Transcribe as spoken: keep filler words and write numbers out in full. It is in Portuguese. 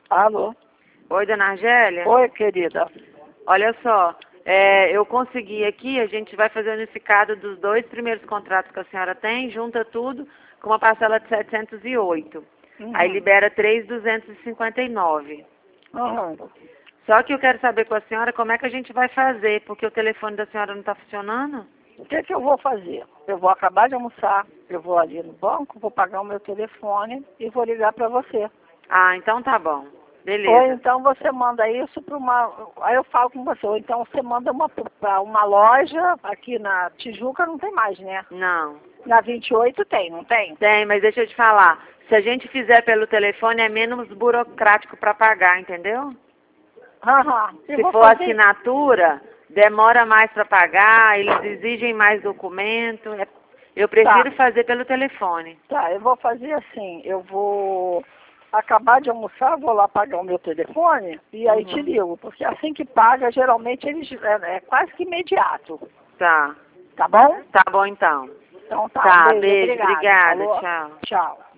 Alô? Oi, dona Argélia? Oi, querida. Olha só, é, eu consegui aqui, a gente vai fazer o unificado dos dois primeiros contratos que a senhora tem, junta tudo com uma parcela de setecentos e oito. Uhum. Aí libera três mil duzentos e cinquenta e nove. Uhum. Só que eu quero saber com a senhora como é que a gente vai fazer, porque o telefone da senhora não está funcionando? O que que eu vou fazer? Eu vou acabar de almoçar, eu vou ali no banco, vou pagar o meu telefone e vou ligar para você. Ah, então tá bom. Beleza. Ou então você manda isso para uma... Aí eu falo com você. Ou então você manda uma para uma loja, aqui na Tijuca não tem mais, né? Não. Na vinte e oito tem, não tem? Tem, mas deixa eu te falar. Se a gente fizer pelo telefone é menos burocrático para pagar, entendeu? Aham. Se for fazer... assinatura, demora mais para pagar, eles exigem mais documento. Eu prefiro tá. fazer pelo telefone. Tá, eu vou fazer assim, eu vou acabar de almoçar, vou lá pagar o meu telefone e aí uhum. te ligo, porque assim que paga, geralmente eles é, é quase que imediato. Tá. Tá bom? Tá bom então. Então tá, tá, um beijo, beijo, obrigada. obrigada, tchau. Tchau.